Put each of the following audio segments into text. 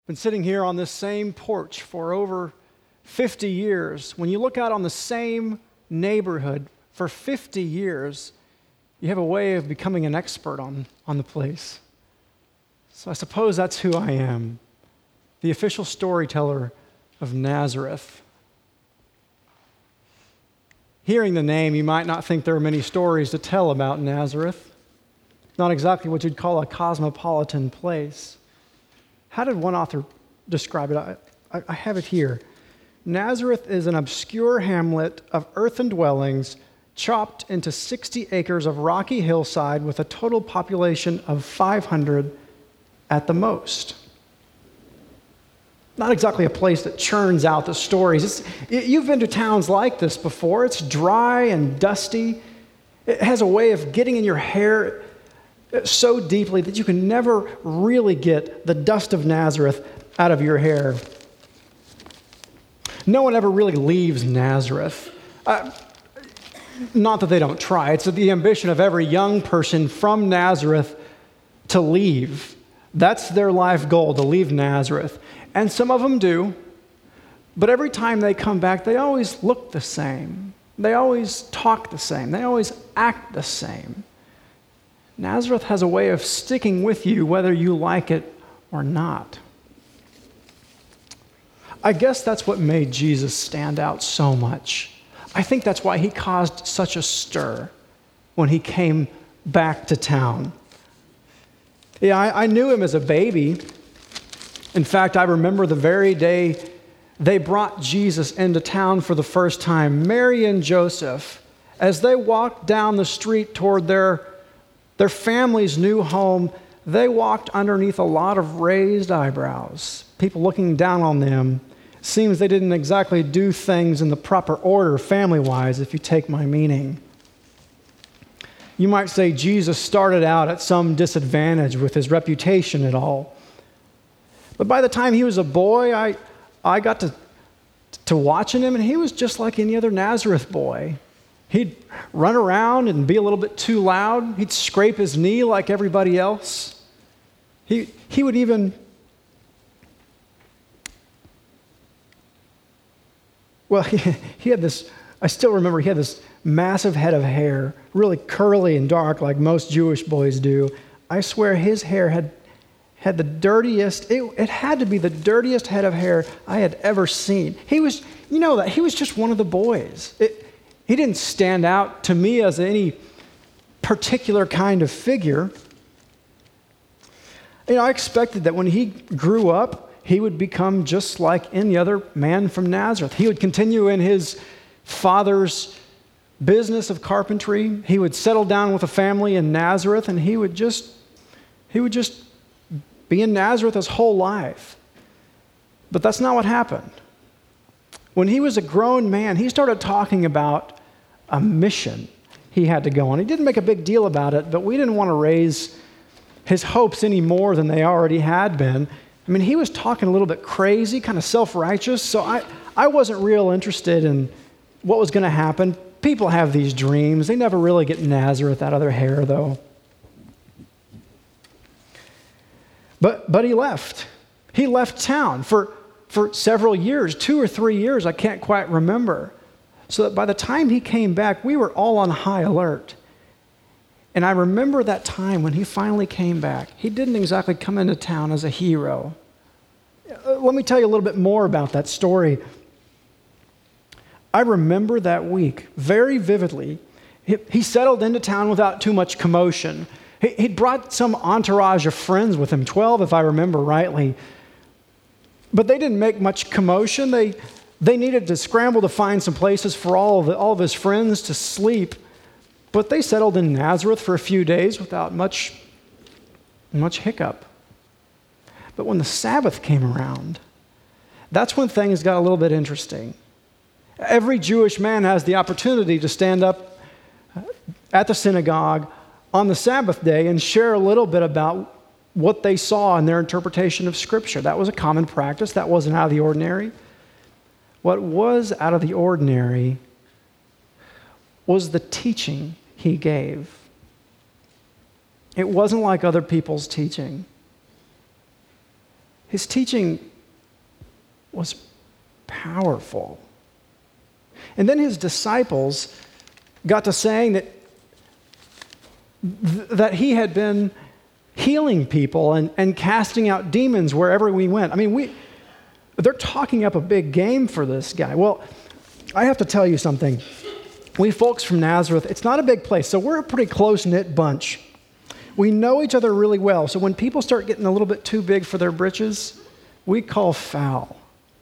Been sitting here on this same porch for over 50 years. When you look out on the same neighborhood for 50 years, you have a way of becoming an expert on the place. So I suppose that's who I am, the official storyteller of Nazareth. Hearing the name, you might not think there are many stories to tell about Nazareth. Not exactly what you'd call a cosmopolitan place. How did one author describe it? I have it here. Nazareth is an obscure hamlet of earthen dwellings chopped into 60 acres of rocky hillside with a total population of 500 at the most. Not exactly a place that churns out the stories. You've been to towns like this before. It's dry and dusty. It has a way of getting in your hair so deeply that you can never really get the dust of Nazareth out of your hair. No one ever really leaves Nazareth. Not that they don't try. It's the ambition of every young person from Nazareth to leave. That's their life goal, to leave Nazareth. And some of them do. But every time they come back, they always look the same. They always talk the same. They always act the same. Nazareth has a way of sticking with you whether you like it or not. I guess that's what made Jesus stand out so much. I think that's why he caused such a stir when he came back to town. Yeah, I knew him as a baby. In fact, I remember the very day they brought Jesus into town for the first time. Mary and Joseph, as they walked down the street toward their family's new home, they walked underneath a lot of raised eyebrows, people looking down on them. Seems they didn't exactly do things in the proper order family-wise, if you take my meaning. You might say Jesus started out at some disadvantage with his reputation and all. But by the time he was a boy, I got to watching him, and he was just like any other Nazareth boy. He'd run around and be a little bit too loud. He'd scrape his knee like everybody else. He would even... Well, he had this, I still remember he had this massive head of hair, really curly and dark like most Jewish boys do. I swear his hair had the dirtiest, it had to be the dirtiest head of hair I had ever seen. He was, you know that, he was just one of the boys. He didn't stand out to me as any particular kind of figure. You know, I expected that when he grew up, he would become just like any other man from Nazareth. He would continue in his father's business of carpentry. He would settle down with a family in Nazareth, and he would just be in Nazareth his whole life. But that's not what happened. When he was a grown man, he started talking about a mission he had to go on. He didn't make a big deal about it, but we didn't want to raise his hopes any more than they already had been. I mean, he was talking a little bit crazy, kind of self-righteous, so I wasn't real interested in what was going to happen. People have these dreams. They never really get Nazareth out of their hair, though. But he left. He left town for several years, 2 or 3 years, I can't quite remember. So that by the time he came back, we were all on high alert. And I remember that time when he finally came back. He didn't exactly come into town as a hero. Let me tell you a little bit more about that story. I remember that week very vividly. He settled into town without too much commotion. He'd brought some entourage of friends with him, 12 if I remember rightly. But they didn't make much commotion. They needed to scramble to find some places for all of his friends to sleep. But they settled in Nazareth for a few days without much hiccup. But when the Sabbath came around, that's when things got a little bit interesting. Every Jewish man has the opportunity to stand up at the synagogue on the Sabbath day and share a little bit about what they saw in their interpretation of Scripture. That was a common practice. That wasn't out of the ordinary. What was out of the ordinary was the teaching he gave. It wasn't like other people's teaching. His teaching was powerful. And then his disciples got to saying that he had been healing people and casting out demons wherever we went. I mean, they're talking up a big game for this guy. Well, I have to tell you something. We folks from Nazareth, it's not a big place, so we're a pretty close-knit bunch. We know each other really well, so when people start getting a little bit too big for their britches, we call foul.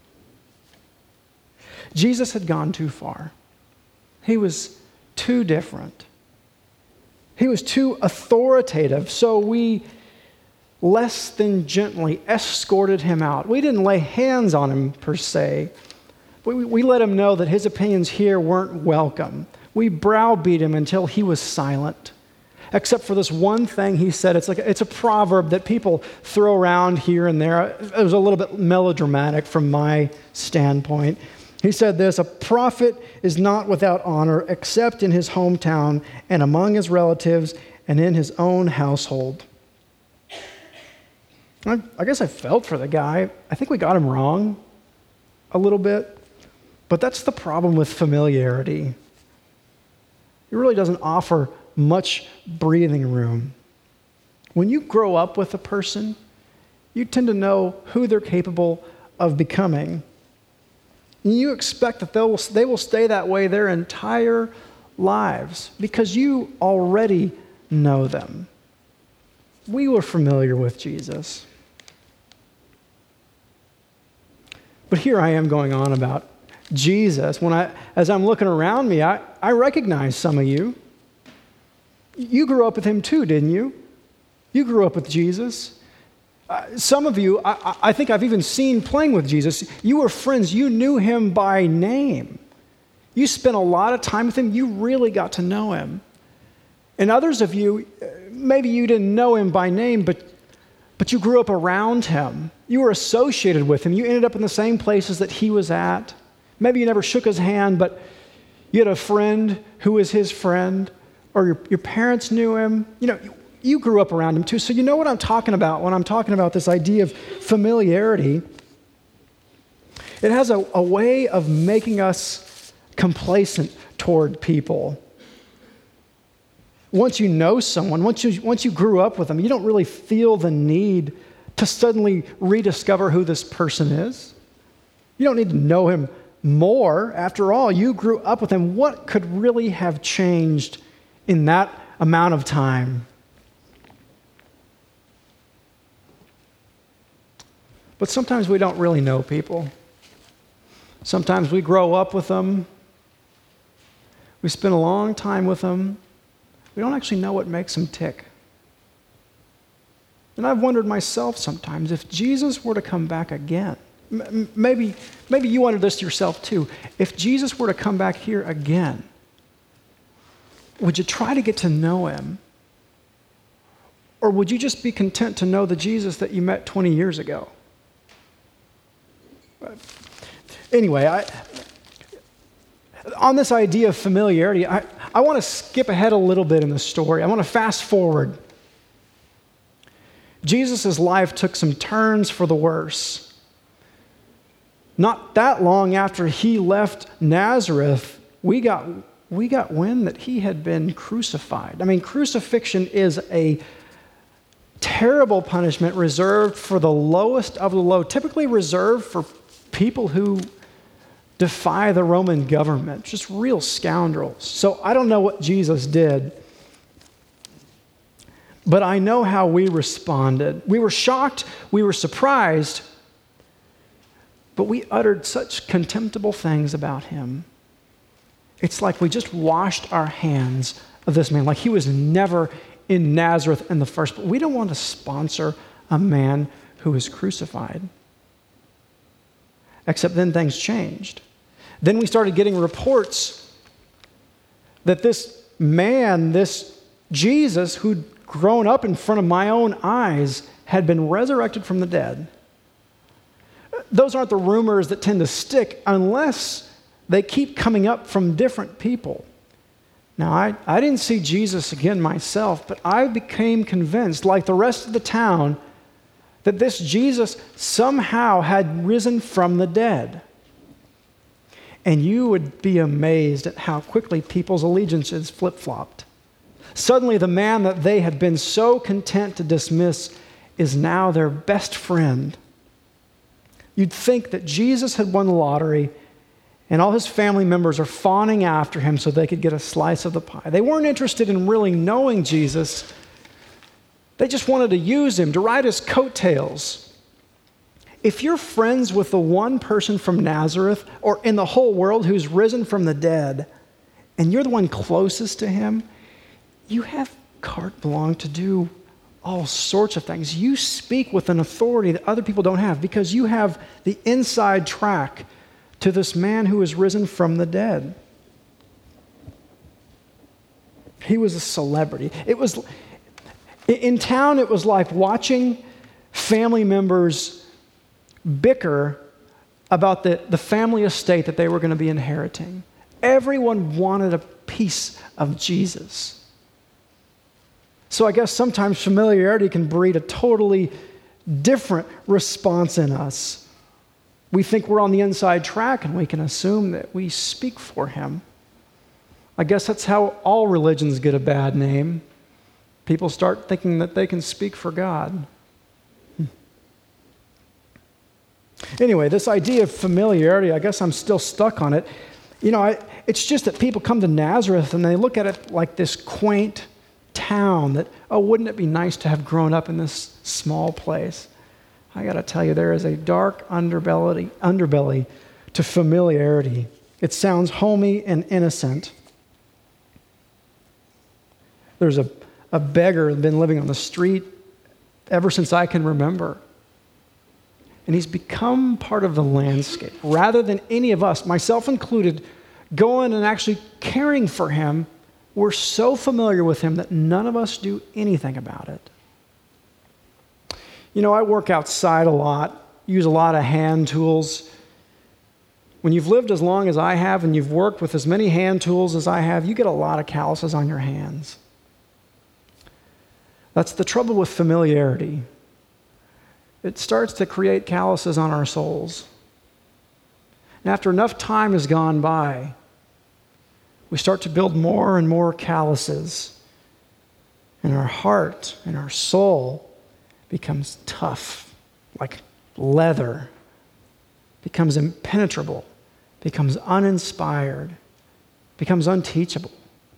Jesus had gone too far. He was too different. He was too authoritative, so we less than gently escorted him out. We didn't lay hands on him per se. We let him know that his opinions here weren't welcome. We browbeat him until he was silent. Except for this one thing he said. It's a proverb that people throw around here and there. It was a little bit melodramatic from my standpoint. He said this: a prophet is not without honor except in his hometown and among his relatives and in his own household. I guess I felt for the guy. I think we got him wrong a little bit. But that's the problem with familiarity. It really doesn't offer much breathing room. When you grow up with a person, you tend to know who they're capable of becoming. And you expect that they will stay that way their entire lives because you already know them. We were familiar with Jesus. But here I am going on about Jesus. As I'm looking around me, I recognize some of you. You grew up with him too, didn't you? You grew up with Jesus. Some of you, I think I've even seen playing with Jesus. You were friends. You knew him by name. You spent a lot of time with him. You really got to know him. And others of you, maybe you didn't know him by name, but you grew up around him. You were associated with him. You ended up in the same places that he was at. Maybe you never shook his hand, but you had a friend who was his friend, or your parents knew him. You grew up around him too, so you know what I'm talking about when I'm talking about this idea of familiarity. It has a way of making us complacent toward people. Once you know someone, once you grew up with them, you don't really feel the need to suddenly rediscover who this person is. You don't need to know him more. After all, you grew up with him. What could really have changed in that amount of time? But sometimes we don't really know people. Sometimes we grow up with them. We spend a long time with them. We don't actually know what makes them tick. And I've wondered myself sometimes, if Jesus were to come back again, maybe you wondered this yourself too. If Jesus were to come back here again, would you try to get to know him? Or would you just be content to know the Jesus that you met 20 years ago? Anyway, on this idea of familiarity, I want to skip ahead a little bit in the story. I want to fast forward. Jesus' life took some turns for the worse. Not that long after he left Nazareth, we got wind that he had been crucified. I mean, crucifixion is a terrible punishment reserved for the lowest of the low, typically reserved for people who defy the Roman government, just real scoundrels. So I don't know what Jesus did, but I know how we responded. We were shocked, we were surprised, but we uttered such contemptible things about him. It's like we just washed our hands of this man, like he was never in Nazareth in the first place. We don't want to sponsor a man who is crucified. Except then things changed. Then we started getting reports that this man, this Jesus, who'd grown up in front of my own eyes, had been resurrected from the dead. Those aren't the rumors that tend to stick unless they keep coming up from different people. Now, I didn't see Jesus again myself, but I became convinced, like the rest of the town, that this Jesus somehow had risen from the dead. And you would be amazed at how quickly people's allegiances flip-flopped. Suddenly, the man that they had been so content to dismiss is now their best friend. You'd think that Jesus had won the lottery and all his family members are fawning after him so they could get a slice of the pie. They weren't interested in really knowing Jesus. They just wanted to use him, to ride his coattails. If you're friends with the one person from Nazareth or in the whole world who's risen from the dead, and you're the one closest to him, you have carte blanche to do all sorts of things. You speak with an authority that other people don't have because you have the inside track to this man who is risen from the dead. He was a celebrity. In town, it was like watching family members bicker about the family estate that they were going to be inheriting. Everyone wanted a piece of Jesus. So I guess sometimes familiarity can breed a totally different response in us. We think we're on the inside track and we can assume that we speak for him. I guess that's how all religions get a bad name. People start thinking that they can speak for God. Anyway, this idea of familiarity, I guess I'm still stuck on it. It's just that people come to Nazareth and they look at it like this quaint town that, wouldn't it be nice to have grown up in this small place? I got to tell you, there is a dark underbelly to familiarity. It sounds homey and innocent. There's a beggar who's been living on the street ever since I can remember. And he's become part of the landscape. Rather than any of us, myself included, going and actually caring for him, we're so familiar with him that none of us do anything about it. I work outside a lot, use a lot of hand tools. When you've lived as long as I have and you've worked with as many hand tools as I have, you get a lot of calluses on your hands. That's the trouble with familiarity. It starts to create calluses on our souls. And after enough time has gone by, we start to build more and more calluses. And our heart and our soul becomes tough, like leather, becomes impenetrable, becomes uninspired, becomes unteachable.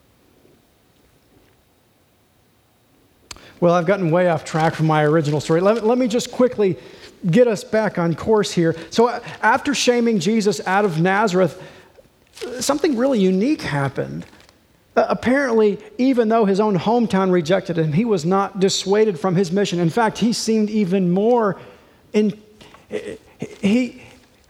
Well, I've gotten way off track from my original story. Let me just quickly get us back on course here. So after shaming Jesus out of Nazareth, something really unique happened. Apparently, even though his own hometown rejected him, he was not dissuaded from his mission. In fact, he seemed even more he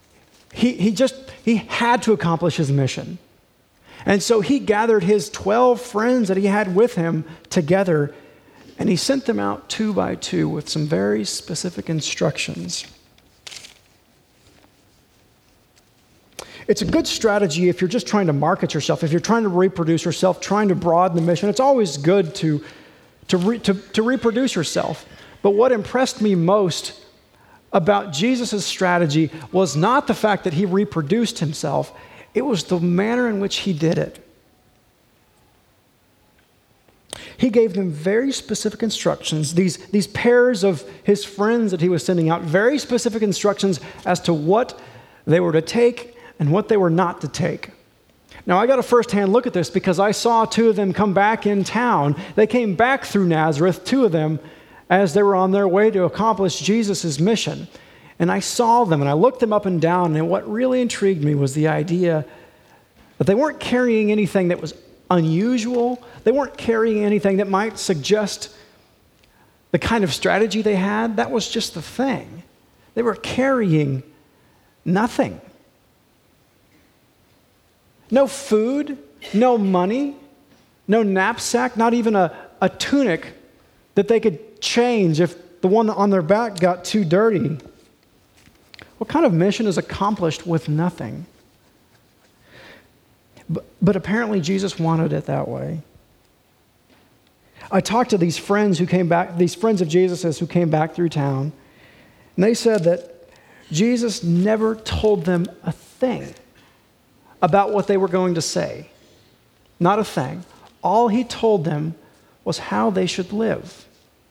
had to accomplish his mission. And so he gathered his 12 friends that he had with him together, and he sent them out 2 by 2 with some very specific instructions. It's a good strategy if you're just trying to market yourself, if you're trying to reproduce yourself, trying to broaden the mission. It's always good to reproduce yourself. But what impressed me most about Jesus' strategy was not the fact that he reproduced himself, it was the manner in which he did it. He gave them very specific instructions, these pairs of his friends that he was sending out, very specific instructions as to what they were to take and what they were not to take. Now, I got a firsthand look at this because I saw 2 of them come back in town. They came back through Nazareth, 2 of them, as they were on their way to accomplish Jesus' mission. And I saw them, and I looked them up and down, and what really intrigued me was the idea that they weren't carrying anything that was unusual. They weren't carrying anything that might suggest the kind of strategy they had. That was just the thing. They were carrying nothing. No food, no money, no knapsack, not even a tunic that they could change if the one on their back got too dirty. What kind of mission is accomplished with nothing? But apparently Jesus wanted it that way. I talked to these friends who came back, these friends of Jesus's who came back through town, And they said that Jesus never told them a thing about what they were going to say. Not a thing. All he told them was how they should live.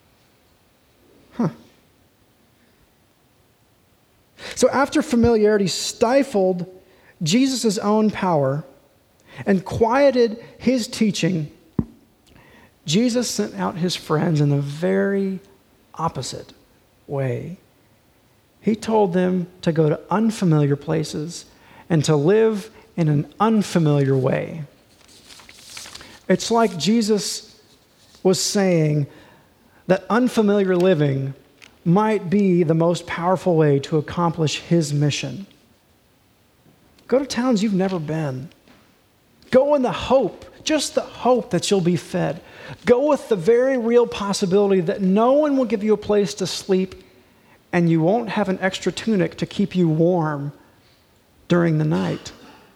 So after familiarity stifled Jesus' own power and quieted his teaching, Jesus sent out his friends in the very opposite way. He told them to go to unfamiliar places and to live in an unfamiliar way. It's like Jesus was saying that unfamiliar living might be the most powerful way to accomplish his mission. Go to towns you've never been. Go in the hope, just the hope that you'll be fed. Go with the very real possibility that no one will give you a place to sleep and you won't have an extra tunic to keep you warm during the night.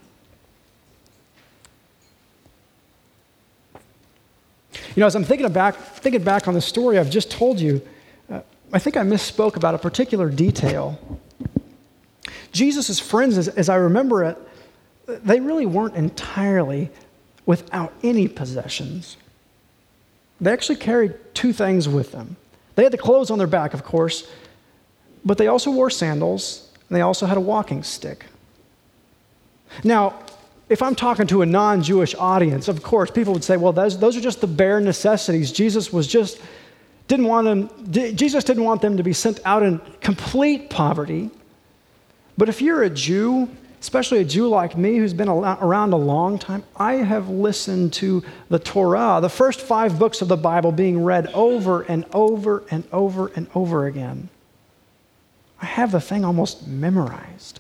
You know, as I'm thinking back on the story I've just told you, I think I misspoke about a particular detail. Jesus' friends, as I remember it, they really weren't entirely without any possessions. They actually carried two things with them. They had the clothes on their back, of course, but they also wore sandals, and they also had a walking stick. Now, if I'm talking to a non-Jewish audience, of course, people would say, well, those are just the bare necessities. Jesus didn't want them to be sent out in complete poverty. But if you're a Jew, especially a Jew like me who's been around a long time, I have listened to the Torah, the first 5 books of the Bible, being read over and over and over and over again. I have the thing almost memorized.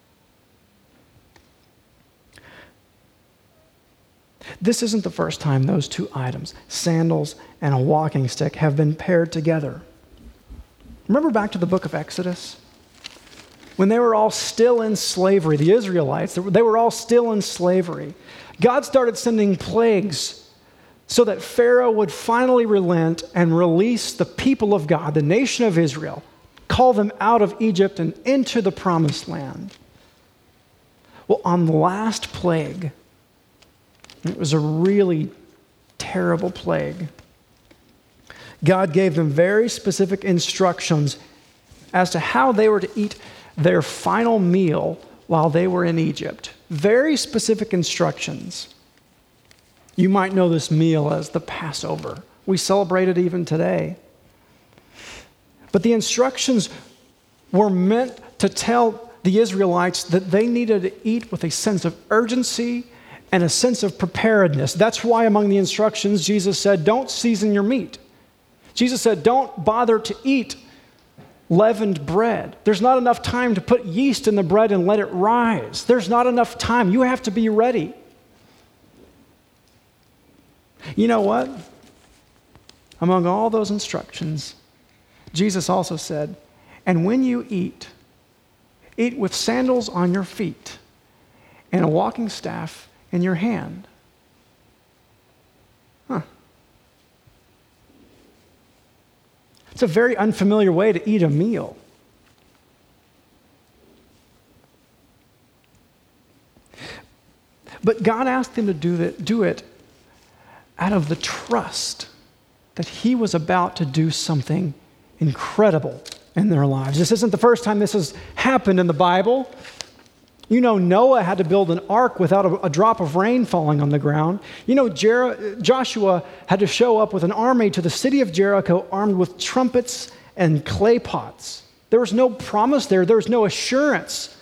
This isn't the first time those two items, sandals and a walking stick, have been paired together. Remember back to the book of Exodus? When they were all still in slavery, the Israelites, they were all still in slavery. God started sending plagues so that Pharaoh would finally relent and release the people of God, the nation of Israel, call them out of Egypt and into the promised land. Well, on the last plague, it was a really terrible plague. God gave them very specific instructions as to how they were to eat their final meal while they were in Egypt. Very specific instructions. You might know this meal as the Passover. We celebrate it even today. But the instructions were meant to tell the Israelites that they needed to eat with a sense of urgency and a sense of preparedness. That's why among the instructions, Jesus said, don't season your meat. Jesus said, don't bother to eat leavened bread. There's not enough time to put yeast in the bread and let it rise. There's not enough time. You have to be ready. You know what? Among all those instructions, Jesus also said, and when you eat with sandals on your feet and a walking staff in your hand. It's a very unfamiliar way to eat a meal. But God asked them to do it out of the trust that he was about to do something incredible in their lives. This isn't the first time this has happened in the Bible. You know, Noah had to build an ark without a drop of rain falling on the ground. You know, Joshua had to show up with an army to the city of Jericho armed with trumpets and clay pots. There was no promise there. There was no assurance.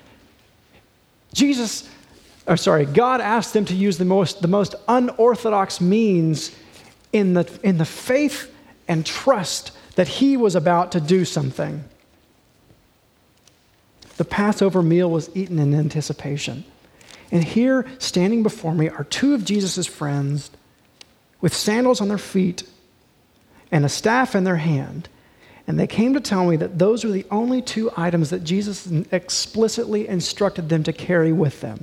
God asked them to use the most unorthodox means in the faith and trust that he was about to do something. The Passover meal was eaten in anticipation. And here, standing before me, are two of Jesus' friends with sandals on their feet and a staff in their hand. And they came to tell me that those were the only two items that Jesus explicitly instructed them to carry with them.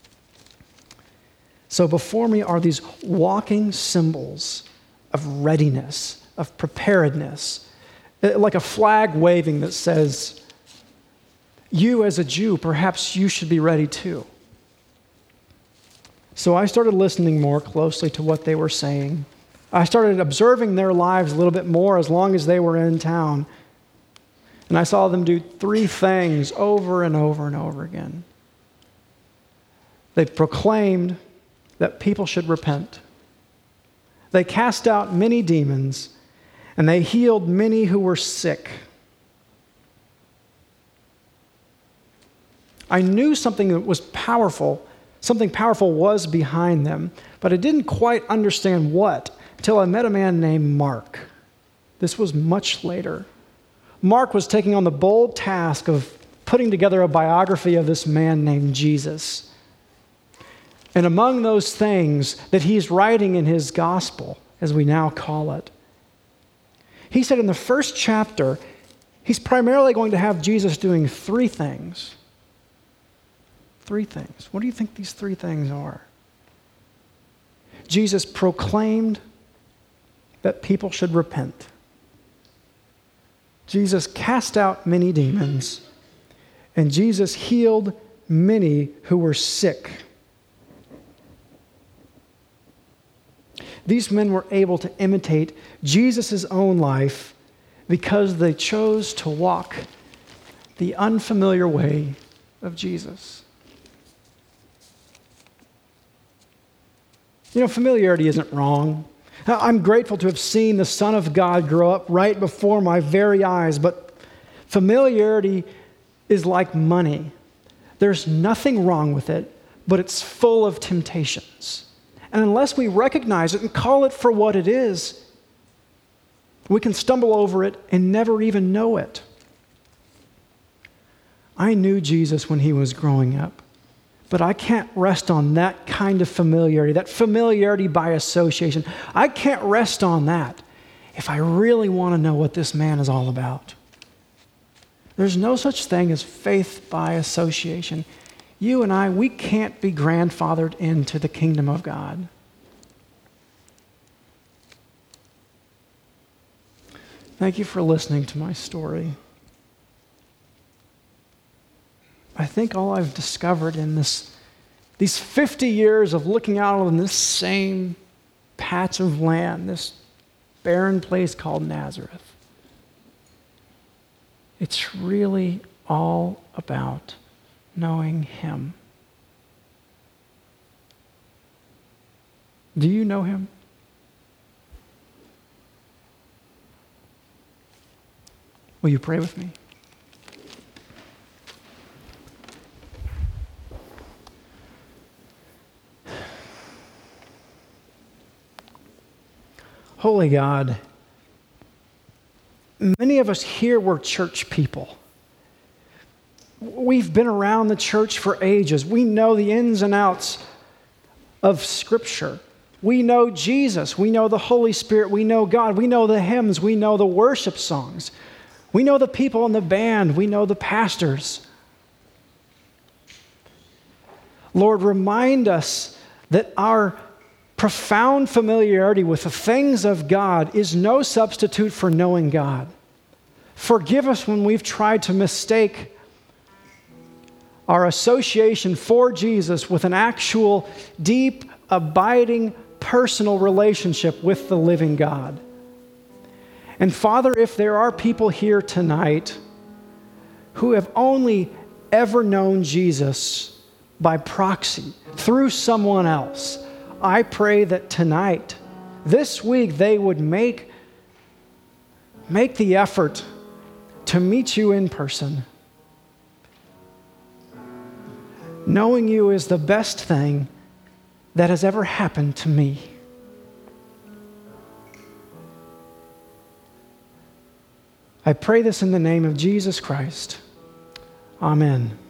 So before me are these walking symbols of readiness, of preparedness. like a flag waving that says, you as a Jew, perhaps you should be ready too. So I started listening more closely to what they were saying. I started observing their lives a little bit more as long as they were in town. And I saw them do 3 things over and over and over again. They proclaimed that people should repent. They cast out many demons, and they healed many who were sick. I knew something that was powerful, something powerful was behind them, but I didn't quite understand what until I met a man named Mark. This was much later. Mark was taking on the bold task of putting together a biography of this man named Jesus. And among those things that he's writing in his gospel, as we now call it, he said in the first chapter, he's primarily going to have Jesus doing 3 things. 3 things. What do you think these 3 things are? Jesus proclaimed that people should repent. Jesus cast out many demons, and Jesus healed many who were sick. These men were able to imitate Jesus' own life because they chose to walk the unfamiliar way of Jesus. You know, familiarity isn't wrong. I'm grateful to have seen the Son of God grow up right before my very eyes, but familiarity is like money. There's nothing wrong with it, but it's full of temptations. And unless we recognize it and call it for what it is, we can stumble over it and never even know it. I knew Jesus when he was growing up, but I can't rest on that kind of familiarity, that familiarity by association. I can't rest on that if I really want to know what this man is all about. There's no such thing as faith by association. You and I, we can't be grandfathered into the kingdom of God. Thank you for listening to my story. I think all I've discovered in these 50 years of looking out on this same patch of land, this barren place called Nazareth, it's really all about knowing him. Do you know him? Will you pray with me? Holy God, many of us here were church people. We've been around the church for ages. We know the ins and outs of Scripture. We know Jesus. We know the Holy Spirit. We know God. We know the hymns. We know the worship songs. We know the people in the band. We know the pastors. Lord, remind us that our profound familiarity with the things of God is no substitute for knowing God. Forgive us when we've tried to mistake our association for Jesus with an actual, deep, abiding, personal relationship with the living God. And Father, if there are people here tonight who have only ever known Jesus by proxy, through someone else, I pray that tonight, this week, they would make the effort to meet you in person. Knowing you is the best thing that has ever happened to me. I pray this in the name of Jesus Christ. Amen.